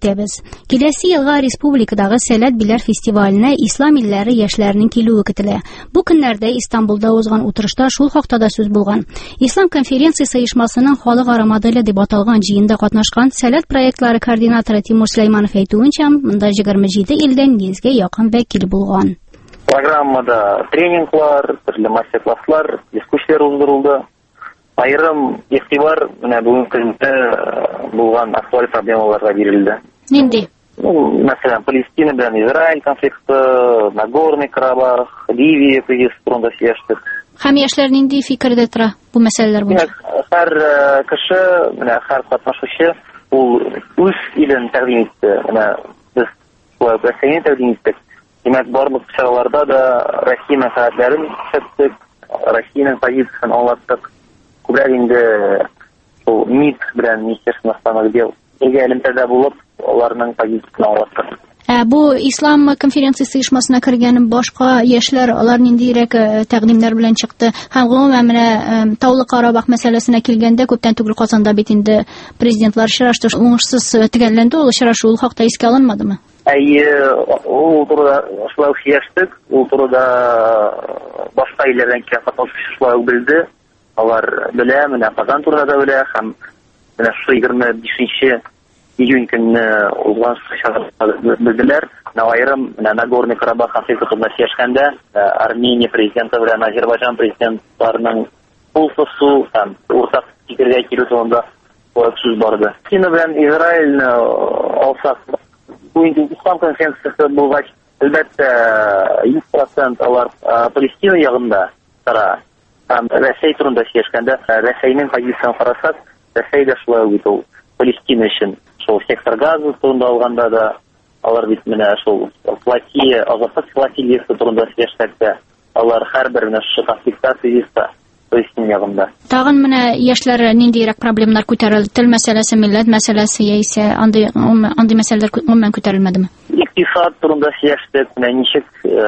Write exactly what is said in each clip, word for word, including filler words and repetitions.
итәбез. Киләсе елга республикадагы Сәләт Биләр фестиваленә ислам илләре яшьләренең килүе көтелә. Бу көннәрдә Истанбулда узган утырышта шул хакта да сүз булган. Ислам конференциясе оешмасының халыкара модели дип аталган җыенда катнашкан Сәләт проектлары координаторы Тимур Сөләйманов әйтүенчә, монда егерме җиде илдән йөзгә якын вәкил булган. Программада тренинглар, төрле мастер-класслар, дискуссиялар уздырылды. Айрым игътибар менә бүгенге көндә булган актуаль проблемаларга бирелде. Нинди? Мәсәлән, Палестина белән Израиль конфликты, Нагорный Карабах, Ливия кризисы турында сөйләштек. Һәм яшьләр нинди фикердә тора бу мәсьәләләр буенча? Һәр кеше, менә һәр катнашучы ул үз илен тәкъдим итте. Менә без шулай Россияны тәкъдим иттек. Димәк, барлык чараларда да Россия мәсьәләләрен күрсәттек, Россиянең позициясын аңлаттык. Күбрәк инде ул МИД белән Министерство иностранных дел элемтәдә булып, аларның позициясын аңлаттык. Ә бу ислам конференциясе оешмасына кергән башка яшьләр, алар ниндирәк тәкъдимнәр белән чыкты? Һәм гомумән менә Таулы Карабах мәсьәләсенә килгәндә, күптән түгел Казанда бит инде президентлар очрашты, уңышсыз төгәлләнде ул очрашу, ул хакта искә алынмадымы? Әйе, ул турыда шулай сөйләштек, ул турыда башка илләрдән килгән катнашучылар белде. Алар белә, менә Казан турында да белә, һәм менә шу егерме бишенче июнь көнне узган чарада белделәр. Айрым менә Нагорный Карабах конфликты турында сөйләшкәндә, Армения президенты белән Азербайҗан президентларының кул сосу һәм уртак фикергә килү турында сүз барды. Син белән Израильне алсак, бу инде ислам конференциясе булгач, әлбәттә йөз процент алар Палестина ягында тора. Һәм Россия турында сөйләшкәндә, Россиянең позициясын карасак, Россия да шулай бит ул Палестина өчен. Шул сектор газы турында алганда да алар бит менә шул флотилия, азатлык флотилиясы турында сөйләшкәндә, алар һәрбер менә шул конфликта сөйләшә. Палестина ягында. Тагын менә яшьләр ниндирәк проблемалар күтәрелде? Тел мәсьәләсе, милләт мәсьәләсе яисә андый андый мәсьәләләр гомумән күтәрелмәдеме? Икътисад турында сөйләштек, менә ничек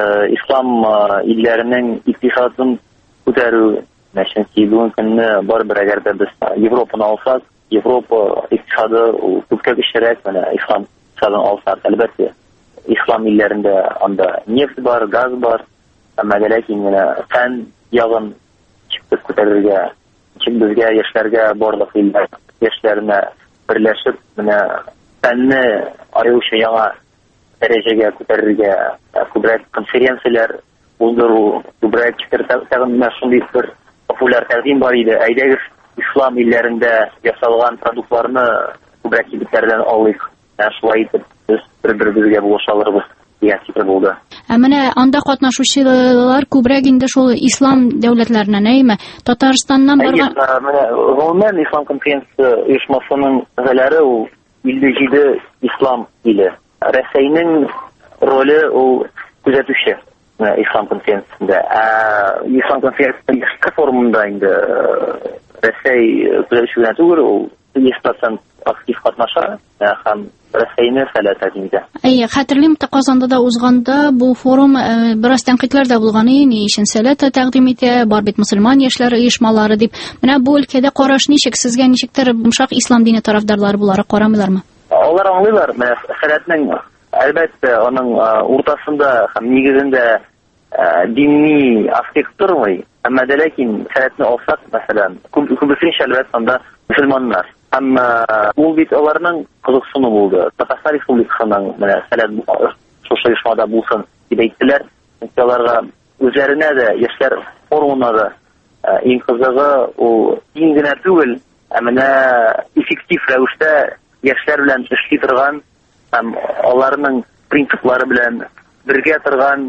ислам илләренең икътисадын күтәрү, чөнки бүгенге көнне барыбер әгәр дә без Европаны алсак, Европа икътисады күпкә көчлерәк, менә ислам икътисадын алсак, әлбәттә ислам илләрендә анда нефть бар, газ бар, әмма ләкин менә фән ягын чиктә күтәрергә, чик безгә яшьләргә барлык илләр яшьләренә берләшеп, менә фәнне аеруча яңа дәрәҗәгә күтәрергә күбрәк конференцияләр уздыру, күбрәк тәкъдим шундый бер популяр тәкъдим бар иде. Әйдәгез ислам илләрендә ясалган продуктларны күбрәк кибетләрдән алыйк. Шулай итеп без бер-беребезгә булышаларбыз дигән фикер булды. Ә менә анда катнашучылар күбрәк инде шул ислам дәүләтләреннән, әйме? Татарстаннан барган. Менә гомумән ислам конференциясе оешмасының нәтиҗәләре ул илле җиде ислам иле. Россиянең роле ул күзәтүче ислам конференциясендә. Ә ислам конференциясе форумында инде Россия күзәтүче түгел, ул йөз процент актив катнаша һәм Россияны сәләт итә. Әйе, хәтерлим, Казанда да узганда бу форум бераз тәнкыйтьләр дә булган иде, ни өчен сәләт тәкъдим итә, бар бит мөселман яшьләре оешмалары дип. Менә бу өлкәдә караш ничек, сезгә ничектер йомшак ислам дине тарафдарлары буларак карамыйлармы? Алар аңлыйлар, менә сәләтнең әлбәттә аның уртасында һәм нигезендә дини аспект тормый. Әмма ләкин сәләтне алсак, мәсәлән, күбесенчә әлбәттә анда мөселманнар. Әмма ул бит аларның кызыксыны булды. Татарстан Республикасының менә сәләт шушы оешмада булсын дип әйттеләр. Аларга үзләренә дә яшьләр форумына да иң кызыгы ул иң генә түгел, ә менә эффектив рәвештә яшьләр белән эшли торган һәм аларның принциплары белән бергә торган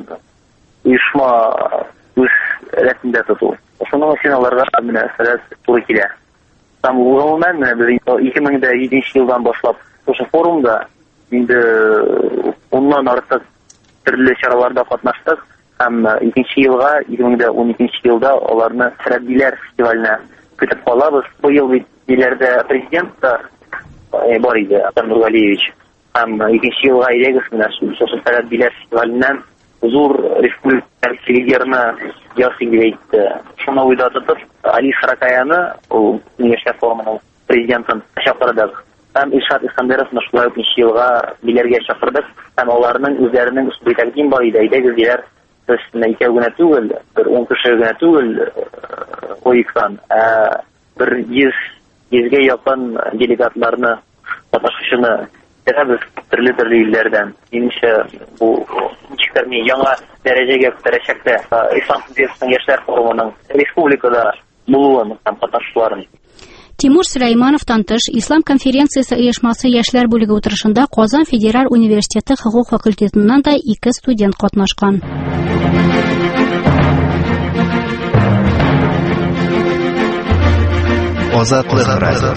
оешма үз рәсендә тоту. Шуның өчен аларга менә сәләт туры килә. Там гомумән без ике мең җиденче елдан башлап шушы форумда инде оннан артык төрле чараларда катнаштык һәм икенче елга, ике мең уникенче елда аларны Сәләт Биләр фестиваленә көтеп калабыз. Бу ел бит Биләрдә президент бар иде, Асан Нургалиевич. Һәм икенче елга әйдәгез менә шушы Сәләт Биләр фестиваленнән зур республикаль телевизорны ясый дип әйтте. Шуны уйда тотып, Али Саракаяны, ул Яшьләр форумының президентын чакырдык. һәм Илшат Искәндәровны шулай ук ничә елга биләргә чакырдык, һәм аларның үзләренең үз тәкъдим бар иде, әйдәгез диләр, без икәү генә түгел, бер ун кеше генә түгел, ОИКтан, ә бер йөз йөзгә якын делегатларны, катнашучыны терәбез төрле-төрле илләрдән. Минемчә, бу ничектер яңа дәрәҗәгә күтәрәчәк тә Ислам Конференциясының яшьләр форумының республикада булуын һәм катнашуларын. Тимур Сөләймановтан тыш, Ислам конференциясе оешмасы яшьләр бүлеге утырышында Казан Федераль университеты хокук факультетыннан да ике студент катнашкан. Азатлык радио